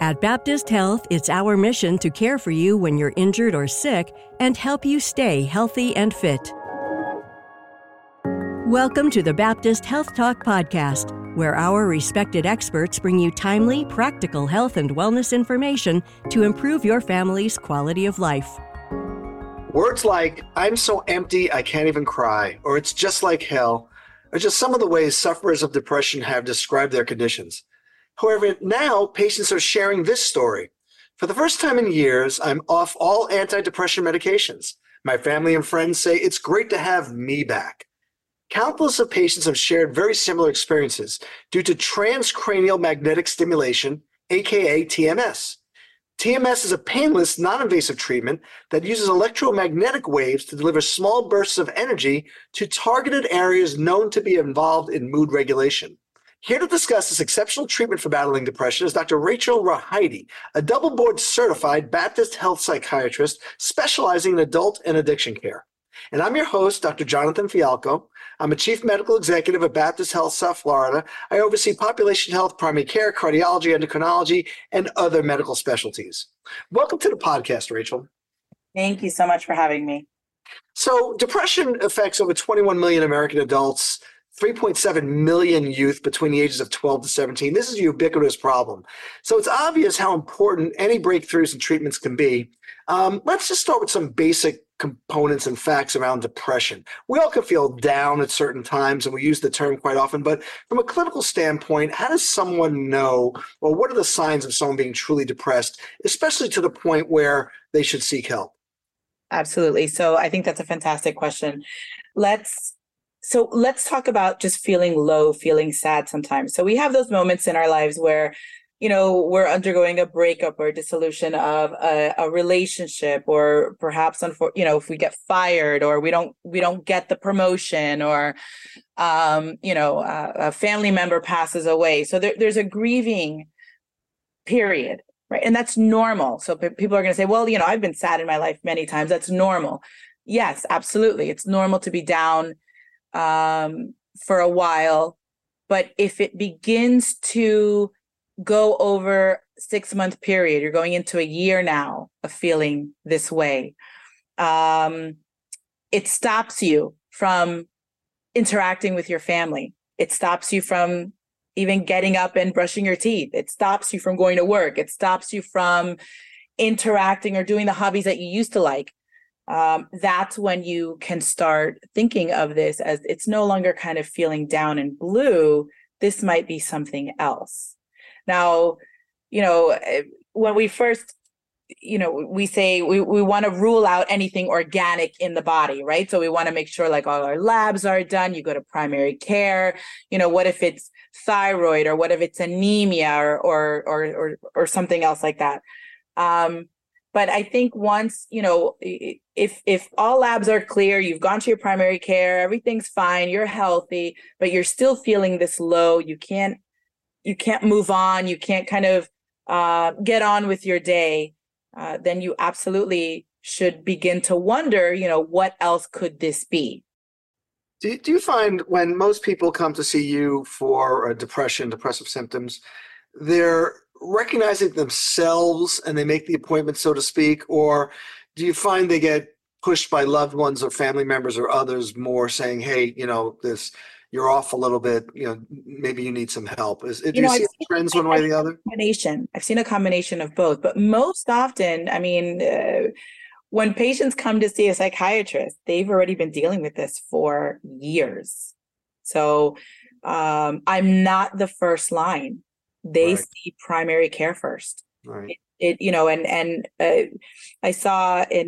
At Baptist Health, it's our mission to care for you when you're injured or sick and help you stay healthy and fit. Welcome to the Baptist Health Talk podcast, where our respected experts bring you timely, practical health and wellness information to improve your family's quality of life. Words like, "I'm so empty I can't even cry," or "it's just like hell," are just some of the ways sufferers of depression have described their conditions. However, now patients are sharing this story. "For the first time in years, I'm off all antidepressant medications. My family and friends say it's great to have me back." Countless of patients have shared very similar experiences due to transcranial magnetic stimulation, aka TMS. TMS is a painless, non-invasive treatment that uses electromagnetic waves to deliver small bursts of energy to targeted areas known to be involved in mood regulation. Here to discuss this exceptional treatment for battling depression is Dr. Rachel Rahidi, a double board certified Baptist health psychiatrist specializing in adult and addiction care. And I'm your host, Dr. Jonathan Fialco. I'm a chief medical executive at Baptist Health South Florida. I oversee population health, primary care, cardiology, endocrinology, and other medical specialties. Welcome to the podcast, Rachel. Thank you so much for having me. So depression affects over 21 million American adults, 3.7 million youth between the ages of 12 to 17. This is a ubiquitous problem. So it's obvious how important any breakthroughs and treatments can be. Let's just start with some basic components and facts around depression. We all can feel down at certain times, and we use the term quite often, but from a clinical standpoint, how does someone know, or what are the signs of someone being truly depressed, especially to the point where they should seek help? Absolutely. So I think that's a fantastic question. Let's talk about just feeling low, feeling sad sometimes. So we have those moments in our lives where, we're undergoing a breakup or dissolution of a relationship, or perhaps, if we get fired, or we don't get the promotion, or, a family member passes away. So there's a grieving period, right? And that's normal. So people are going to say, well, I've been sad in my life many times. That's normal. Yes, absolutely. It's normal to be down for a while, but if it begins to go over 6-month period, you're going into a year now of feeling this way, it stops you from interacting with your family. It stops you from even getting up and brushing your teeth. It stops you from going to work. It stops you from interacting or doing the hobbies that you used to like. That's when you can start thinking of this as it's no longer kind of feeling down and blue. This might be something else. Now, when we first, we say we want to rule out anything organic in the body, right? So we want to make sure like all our labs are done. You go to primary care, what if it's thyroid, or what if it's anemia, or something else like that. But I think once, if all labs are clear, you've gone to your primary care, everything's fine, you're healthy, but you're still feeling this low, you can't move on, you can't kind of get on with your day, then you absolutely should begin to wonder, what else could this be? Do you find when most people come to see you for depression, depressive symptoms, they're recognizing themselves and they make the appointment, so to speak, or do you find they get pushed by loved ones or family members or others more saying, hey, you're off a little bit, maybe you need some help? Do you see trends one way or the other? I've seen a combination of both, but most often, when patients come to see a psychiatrist, they've already been dealing with this for years. So I'm not the first line. They see primary care first. Right. I saw in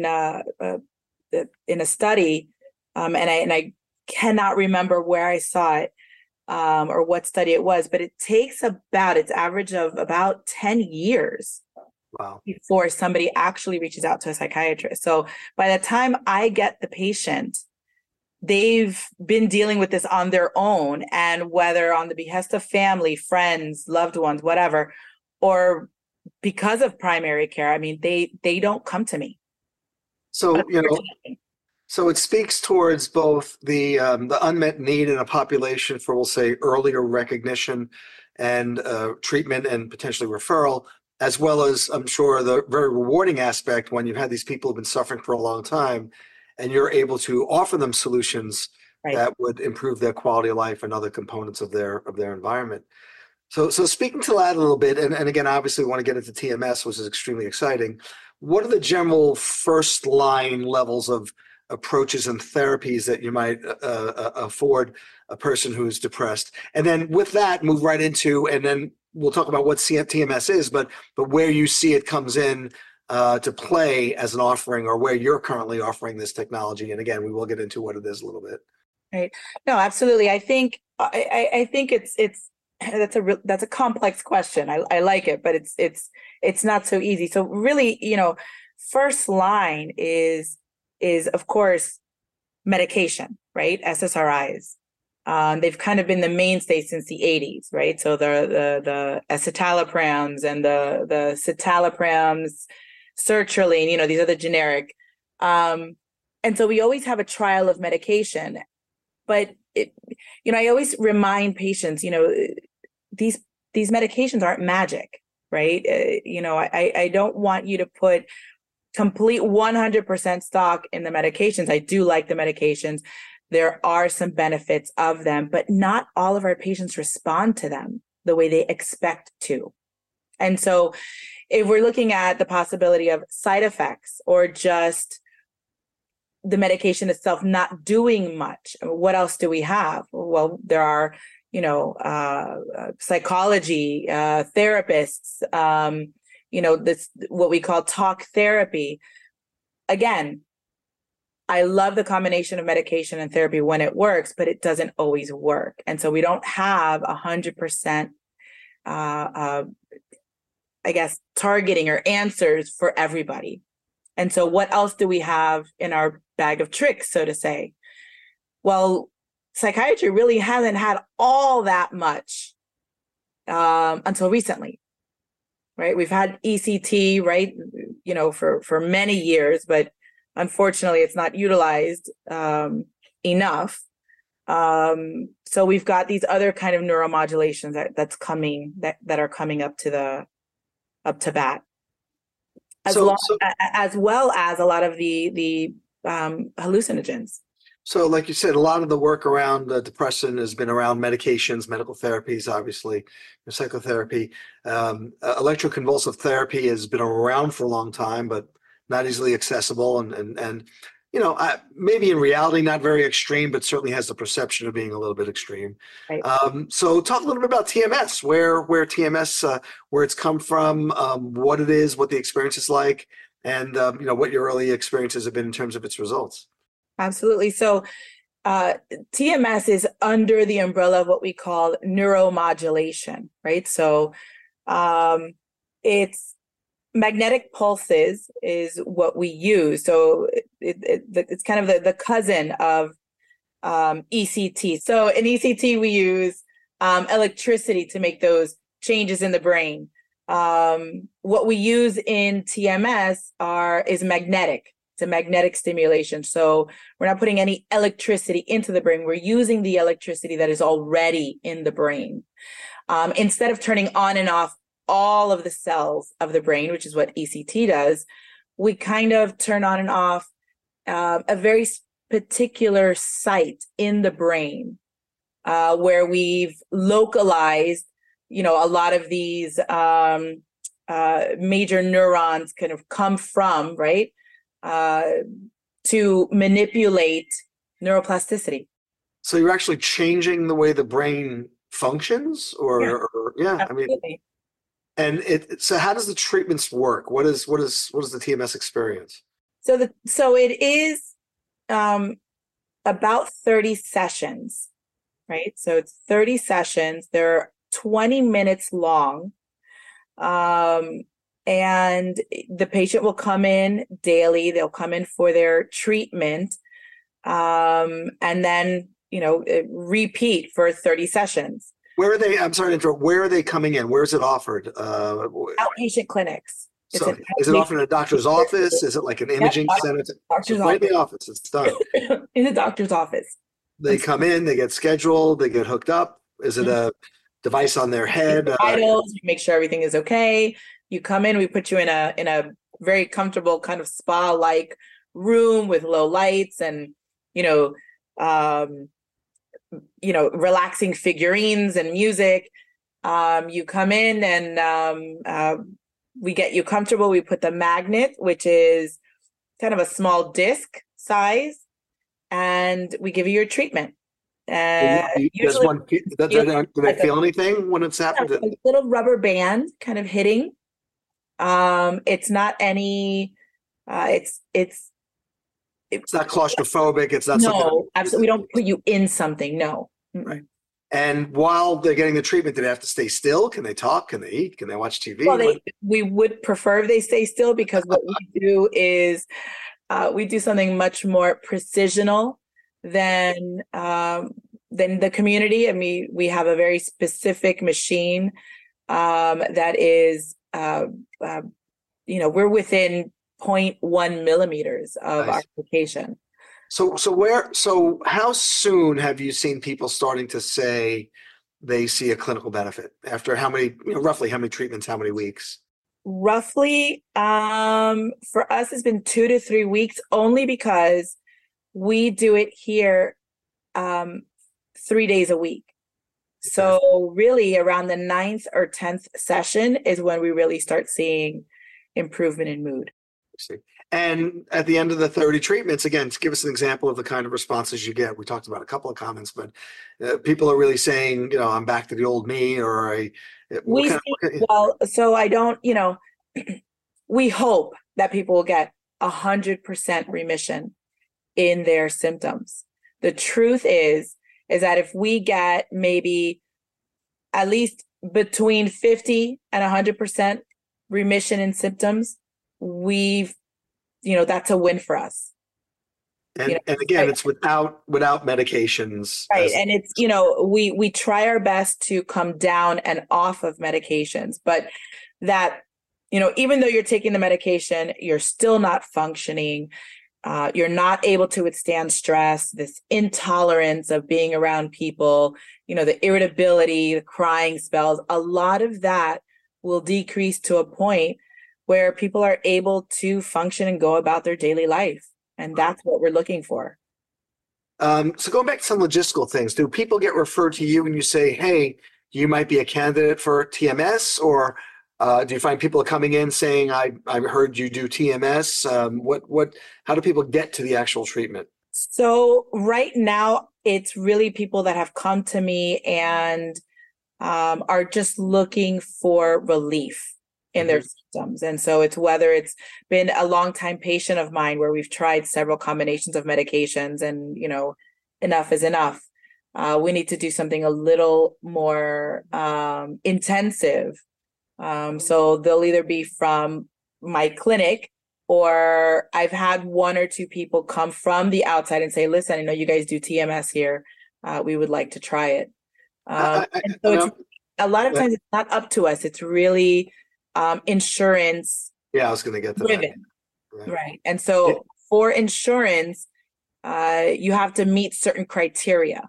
a study, and I cannot remember where I saw it or what study it was, but it takes its average of about 10 years before somebody actually reaches out to a psychiatrist. So by the time I get the patient, they've been dealing with this on their own, and whether on the behest of family, friends, loved ones, whatever, or because of primary care, they don't come to me. So, so it speaks towards both the unmet need in a population for, we'll say, earlier recognition and treatment and potentially referral, as well as I'm sure the very rewarding aspect when you've had these people who've been suffering for a long time and you're able to offer them solutions Right. that would improve their quality of life and other components of their environment. So speaking to that a little bit, and again, obviously we want to get into TMS, which is extremely exciting. What are the general first line levels of approaches and therapies that you might afford a person who's depressed? And then with that, move right into, and then we'll talk about what TMS is, but where you see it comes in to play as an offering, or where you're currently offering this technology. And again, we will get into what it is a little bit. Right. No, absolutely. I think it's that's a complex question. I like it, but it's not so easy. So really, first line is of course medication, right? SSRIs. They've kind of been the mainstay since the 80s, right? So the escitalopram and the citalopram, sertraline, these are the generic. And so we always have a trial of medication, but I always remind patients, these medications aren't magic, right? I don't want you to put complete 100% stock in the medications. I do like the medications. There are some benefits of them, but not all of our patients respond to them the way they expect to. And so if we're looking at the possibility of side effects or just the medication itself not doing much, what else do we have? Well, there are, psychology, therapists, this what we call talk therapy. Again, I love the combination of medication and therapy when it works, but it doesn't always work. And so we don't have 100%, targeting or answers for everybody. And so what else do we have in our bag of tricks, so to say? Well, psychiatry really hasn't had all that much until recently, right? We've had ECT, right, for many years, but unfortunately it's not utilized enough. So we've got these other kind of neuromodulations that are coming up to bat. As well as a lot of the hallucinogens. So like you said, a lot of the work around depression has been around medications, medical therapies, obviously, psychotherapy. Electroconvulsive therapy has been around for a long time, but not easily accessible. And maybe in reality, not very extreme, but certainly has the perception of being a little bit extreme. Right. So talk a little bit about TMS, where TMS, where it's come from, what it is, what the experience is like, and what your early experiences have been in terms of its results. Absolutely. So TMS is under the umbrella of what we call neuromodulation, right? So it's magnetic pulses is what we use. So it's kind of the cousin of ECT. So in ECT, we use electricity to make those changes in the brain. What we use in TMS is magnetic. It's a magnetic stimulation. So we're not putting any electricity into the brain. We're using the electricity that is already in the brain. Instead of turning on and off all of the cells of the brain, which is what ECT does, we kind of turn on and off a very particular site in the brain where we've localized, a lot of these major neurons kind of come from, right? To manipulate neuroplasticity. So you're actually changing the way the brain functions, Absolutely. I mean, and so how does the treatments work? What is the TMS experience? So it is about 30 sessions, right? So it's 30 sessions. They're 20 minutes long. And the patient will come in daily. They'll come in for their treatment, and then, repeat for 30 sessions. Where are they? I'm sorry to interrupt. Where are they coming in? Where is it offered? Outpatient clinics. So is it offered in a doctor's office? Is it like an imaging center? Doctor's right office. in the office. It's done. In the doctor's office. They come in, they get scheduled, they get hooked up. Is it device on their head. Vitals, you make sure everything is okay. You come in, we put you in a very comfortable kind of spa-like room with low lights and, relaxing figurines and music. You come in and we get you comfortable. We put the magnet, which is kind of a small disc size, and we give you your treatment. Usually, do they feel anything when it's happened? A little rubber band kind of hitting. It's not any. It's not claustrophobic. It's not something. No, absolutely. We don't put you in something. No. Right. And while they're getting the treatment, do they have to stay still? Can they talk? Can they eat? Can they watch TV? Well, we would prefer if they stay still, because what we do is we do something much more precisional than the community. And we have a very specific machine that is, we're within 0.1 millimeters of our application. So how soon have you seen people starting to say they see a clinical benefit after roughly how many treatments, how many weeks? Roughly, for us, it's been 2 to 3 weeks, only because we do it here 3 days a week. So really around the 9th or 10th session is when we really start seeing improvement in mood. And at the end of the 30 treatments, again, give us an example of the kind of responses you get. We talked about a couple of comments, but people are really saying, I'm back to the old me, or so I don't, we hope that people will get 100% remission in their symptoms. The truth is that if we get maybe at least between 50 and 100% remission in symptoms, that's a win for us. And again, it's without medications. Right. And it's, we try our best to come down and off of medications, but that, even though you're taking the medication, you're still not functioning. You're not able to withstand stress, this intolerance of being around people, the irritability, the crying spells, a lot of that will decrease to a point where people are able to function and go about their daily life. And that's what we're looking for. So going back to some logistical things, do people get referred to you and you say, hey, you might be a candidate for TMS? Or do you find people coming in saying, I heard you do TMS? How do people get to the actual treatment? So right now, it's really people that have come to me and are just looking for relief in their symptoms. And so it's whether it's been a longtime patient of mine where we've tried several combinations of medications and, enough is enough. We need to do something a little more intensive. So they'll either be from my clinic, or I've had 1 or 2 people come from the outside and say, listen, I know you guys do TMS here. We would like to try it. And so it's, a lot of times it's not up to us. It's really insurance. Yeah, I was going to get to driven. That. Right. And so for insurance, you have to meet certain criteria.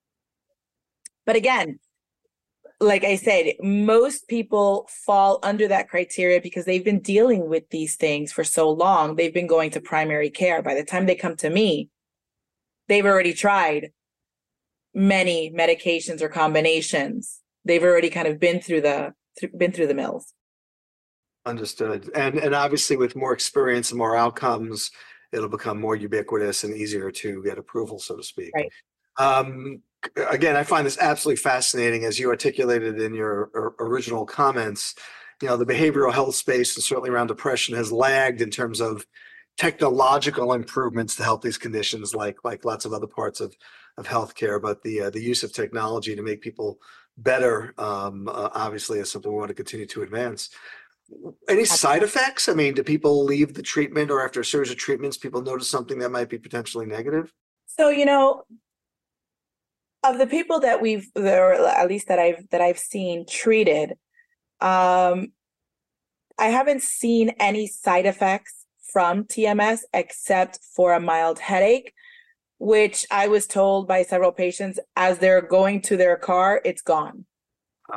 But again, like I said, most people fall under that criteria because they've been dealing with these things for so long. They've been going to primary care. By the time they come to me, they've already tried many medications or combinations. They've already kind of been through the mills. Understood. And obviously with more experience and more outcomes, it'll become more ubiquitous and easier to get approval, so to speak. Right. Again, I find this absolutely fascinating, as you articulated in your original comments. The behavioral health space, and certainly around depression, has lagged in terms of technological improvements to help these conditions, like lots of other parts of healthcare. But the use of technology to make people better, obviously, is something we want to continue to advance. Any side effects? I mean, do people leave the treatment, or after a series of treatments, people notice something that might be potentially negative? So, of the people that or at least that I've seen treated, I haven't seen any side effects from TMS except for a mild headache, which I was told by several patients as they're going to their car, it's gone.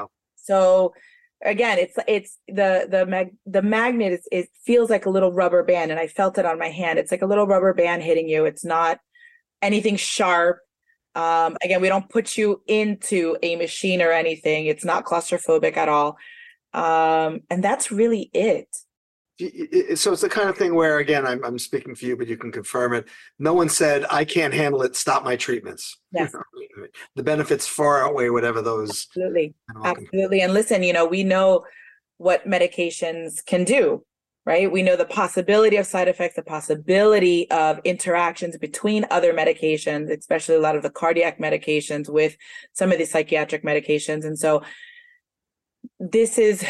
So again, it's the magnet is, it feels like a little rubber band, and I felt it on my hand. It's like a little rubber band hitting you. It's not anything sharp. Again, we don't put you into a machine or anything. It's not claustrophobic at all. And that's really it. So it's the kind of thing where, again, I'm speaking for you, but you can confirm it. No one said, I can't handle it, stop my treatments. Yes. The benefits far outweigh whatever those. Absolutely. Absolutely. And listen, we know what medications can do, right? We know the possibility of side effects, the possibility of interactions between other medications, especially a lot of the cardiac medications with some of the psychiatric medications. And so this is,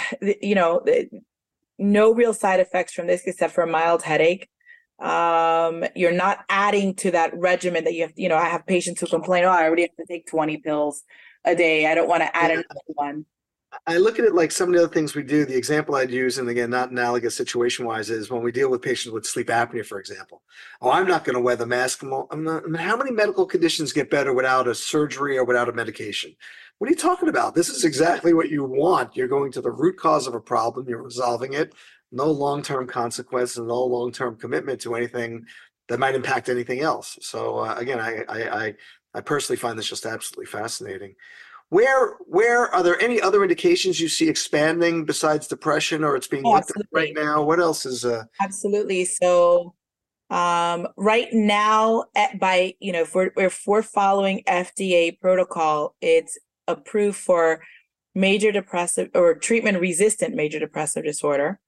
no real side effects from this except for a mild headache. You're not adding to that regimen that you have. I have patients who complain, I already have to take 20 pills a day. I don't want to add another one. I look at it like some of the other things we do. The example I'd use, and again, not analogous situation-wise, is when we deal with patients with sleep apnea, for example. I'm not going to wear the mask. How many medical conditions get better without a surgery or without a medication? What are you talking about? This is exactly what you want. You're going to the root cause of a problem. You're resolving it. No long-term consequence and no long-term commitment to anything that might impact anything else. So again, I personally find this just absolutely fascinating. Where are there any other indications you see expanding besides depression, or it's being looked at right now? What else is Absolutely. So right now, if we're following FDA protocol, it's approved for major depressive or treatment-resistant major depressive disorder,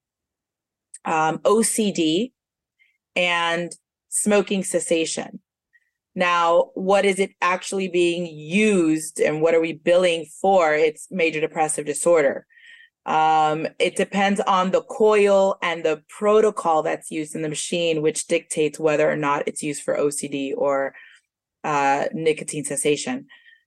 OCD, and smoking cessation. Now, what is it actually being used and what are we billing for? It's major depressive disorder. It depends on the coil and the protocol that's used in the machine, which dictates whether or not it's used for OCD or nicotine cessation.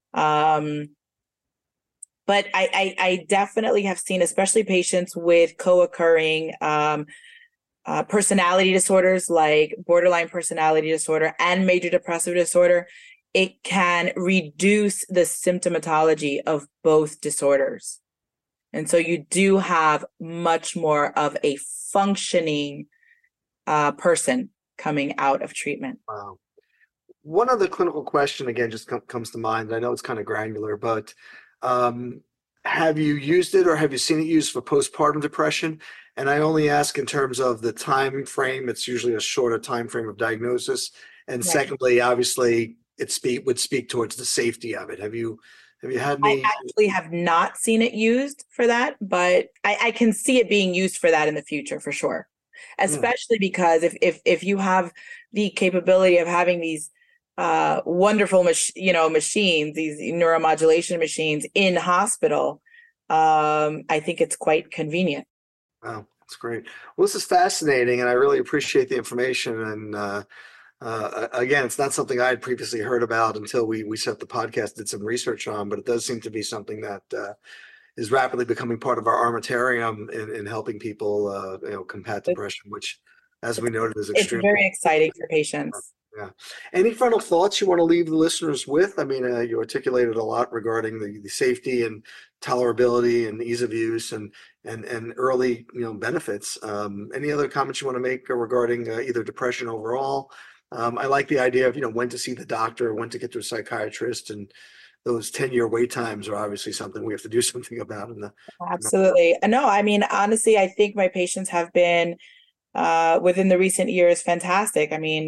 But I definitely have seen, especially patients with co-occurring personality disorders like borderline personality disorder and major depressive disorder, it can reduce the symptomatology of both disorders. And so you do have much more of a functioning person coming out of treatment. Wow. One other clinical question, again, just comes to mind. I know it's kind of granular, but have you used it or have you seen it used for postpartum depression? And I only ask in terms of the time frame. It's usually a shorter time frame of diagnosis. And right. Secondly, obviously, it would speak towards the safety of it. Have you had any? I actually have not seen it used for that, but I can see it being used for that in the future for sure. Especially because if you have the capability of having these wonderful machines, these neuromodulation machines in hospital, I think it's quite convenient. Wow, that's great. Well, this is fascinating, and I really appreciate the information. And again, it's not something I had previously heard about until we set up the podcast, did some research on, but it does seem to be something that is rapidly becoming part of our armamentarium in helping people combat depression, which, as we noted, is extremely. It's very exciting for patients. Yeah. Any final thoughts you want to leave the listeners with? I mean, you articulated a lot regarding the safety and tolerability and ease of use and early benefits. Any other comments you want to make regarding either depression overall? I like the idea of when to see the doctor, when to get to a psychiatrist, and those 10-year wait times are obviously something we have to do something about. Absolutely. No, I mean, honestly, I think my patients have been within the recent years fantastic. I mean,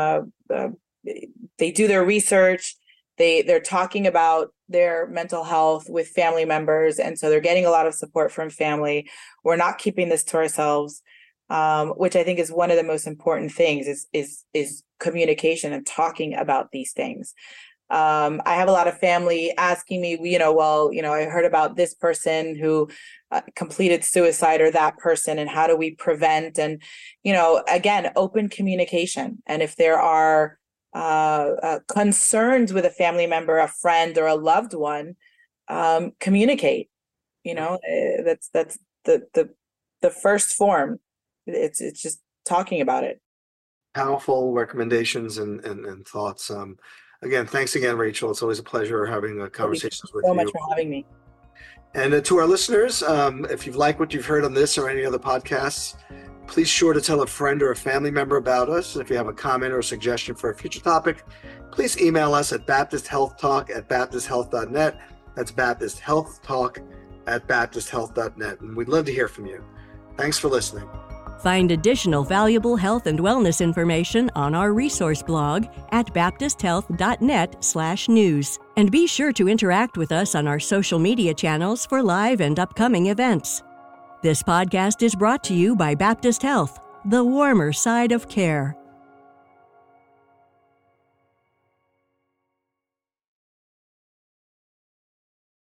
they do their research, they're talking about their mental health with family members, and so they're getting a lot of support from family. We're not keeping this to ourselves, which I think is one of the most important things is communication and talking about these things. I have a lot of family asking me, I heard about this person who completed suicide or that person, and how do we prevent? And, again, open communication. And if there are concerns with a family member, a friend, or a loved one, communicate. That's the first form. It's just talking about it. Powerful recommendations and thoughts. Again, thanks again, Rachel. It's always a pleasure having conversations with you. Thank you so much for having me. And to our listeners, if you've liked what you've heard on this or any other podcasts, please sure to tell a friend or a family member about us. If you have a comment or a suggestion for a future topic, please email us at baptisthealthtalk@baptisthealth.net. That's baptisthealthtalk@baptisthealth.net. And we'd love to hear from you. Thanks for listening. Find additional valuable health and wellness information on our resource blog at baptisthealth.net/news. And be sure to interact with us on our social media channels for live and upcoming events. This podcast is brought to you by Baptist Health, the warmer side of care.